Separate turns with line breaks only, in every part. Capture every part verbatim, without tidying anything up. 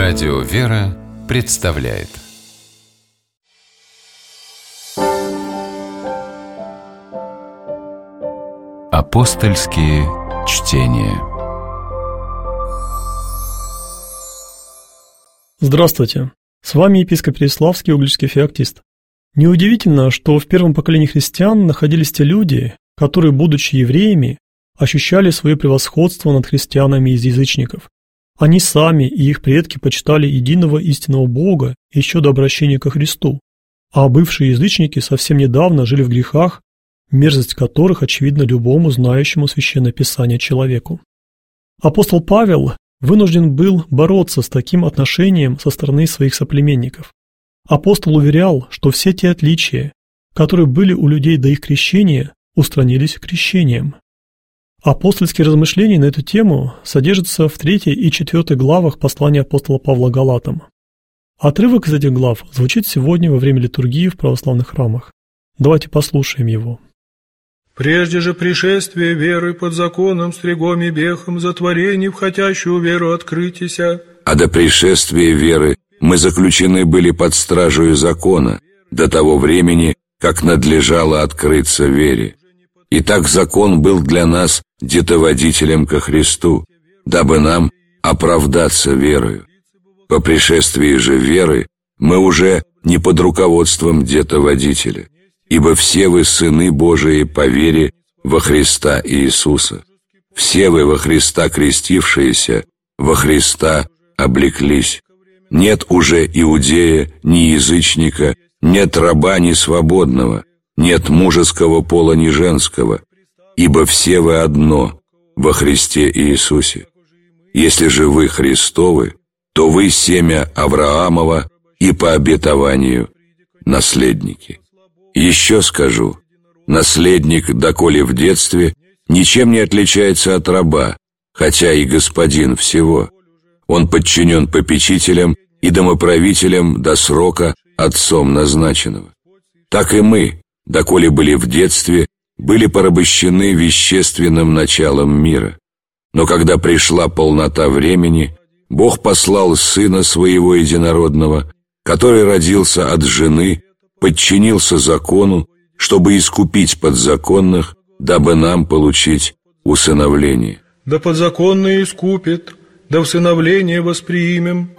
Радио «Вера» представляет Апостольские чтения.
Здравствуйте! С вами епископ Переяславский, угличский феоктист. Неудивительно, что в первом поколении христиан находились те люди, которые, будучи евреями, ощущали свое превосходство над христианами из язычников. Они сами и их предки почитали единого истинного Бога еще до обращения ко Христу, а бывшие язычники совсем недавно жили в грехах, мерзость которых очевидна любому знающему Священное Писание человеку. Апостол Павел вынужден был бороться с таким отношением со стороны своих соплеменников. Апостол уверял, что все те отличия, которые были у людей до их крещения, устранились крещением. Апостольские размышления на эту тему содержатся в третьей и четвертой главах послания апостола Павла Галатам. Отрывок из этих глав звучит сегодня во время литургии в православных храмах. Давайте послушаем его.
«Прежде же пришествия веры под законом, стригом и бехом, затворений в хотящую веру открытися.
А до пришествия веры мы заключены были под стражей закона, до того времени, как надлежало открыться вере. Итак, закон был для нас детоводителем ко Христу, дабы нам оправдаться верою. По пришествии же веры мы уже не под руководством детоводителя, ибо все вы сыны Божии по вере во Христа Иисуса. Все вы во Христа крестившиеся, во Христа облеклись. Нет уже иудея, ни язычника, нет раба, ни свободного, нет мужеского пола, ни женского, ибо все вы одно во Христе Иисусе. Если же вы Христовы, то вы семя Авраамова и по обетованию наследники. Еще скажу, наследник, доколе в детстве, ничем не отличается от раба, хотя и господин всего. Он подчинен попечителям и домоправителям до срока отцом назначенного. Так и мы, доколе были в детстве, были порабощены вещественным началом мира. Но когда пришла полнота времени, Бог послал Сына Своего Единородного, который родился от жены, подчинился закону, чтобы искупить подзаконных, дабы нам получить усыновление.
Да подзаконное искупит, да усыновление восприимем».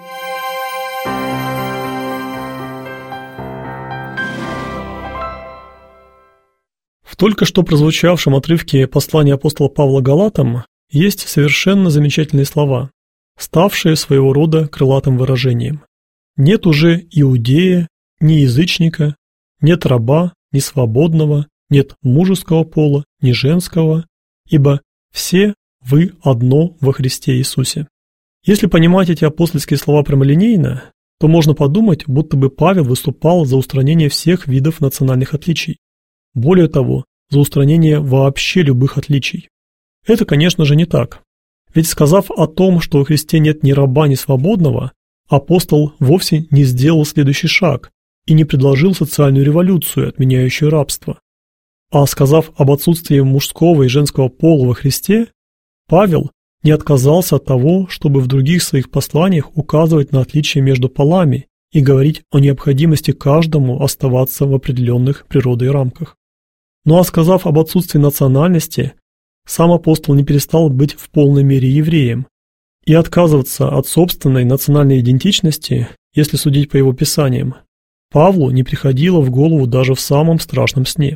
В только что прозвучавшем отрывке послания апостола Павла Галатам есть совершенно замечательные слова, ставшие своего рода крылатым выражением. Нет уже иудея, ни язычника, нет раба, ни свободного, нет мужеского пола, ни женского, ибо все вы одно во Христе Иисусе. Если понимать эти апостольские слова прямолинейно, то можно подумать, будто бы Павел выступал за устранение всех видов национальных отличий. Более того, за устранение вообще любых отличий. Это, конечно же, не так. Ведь сказав о том, что во Христе нет ни раба, ни свободного, апостол вовсе не сделал следующий шаг и не предложил социальную революцию, отменяющую рабство. А сказав об отсутствии мужского и женского пола во Христе, Павел не отказался от того, чтобы в других своих посланиях указывать на отличия между полами и говорить о необходимости каждому оставаться в определенных природой рамках. Ну а сказав об отсутствии национальности, сам апостол не перестал быть в полной мере евреем и отказываться от собственной национальной идентичности, если судить по его писаниям, Павлу не приходило в голову даже в самом страшном сне.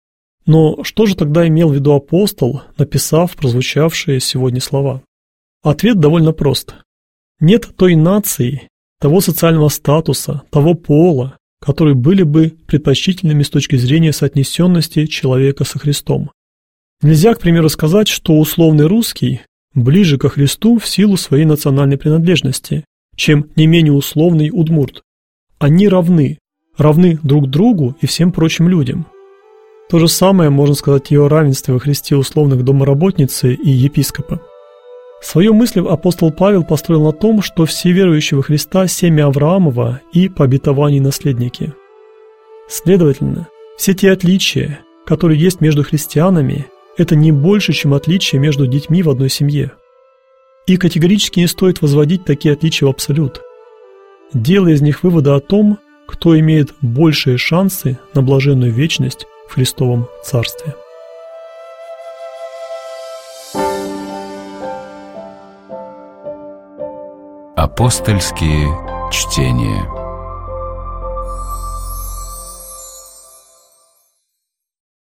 Но что же тогда имел в виду апостол, написав прозвучавшие сегодня слова? Ответ довольно прост. Нет той нации, того социального статуса, того пола, которые были бы предпочтительными с точки зрения соотнесенности человека со Христом. Нельзя, к примеру, сказать, что условный русский ближе ко Христу в силу своей национальной принадлежности, чем не менее условный удмурт. Они равны, равны друг другу и всем прочим людям. То же самое можно сказать и о равенстве во Христе условных домоработницы и епископа. Свою мысль апостол Павел построил на том, что все верующие во Христа – семя Авраамова и по обетованию наследники. Следовательно, все те отличия, которые есть между христианами, это не больше, чем отличия между детьми в одной семье. И категорически не стоит возводить такие отличия в абсолют. делая из них выводы о том, кто имеет большие шансы на блаженную вечность в Христовом Царстве.
Апостольские чтения.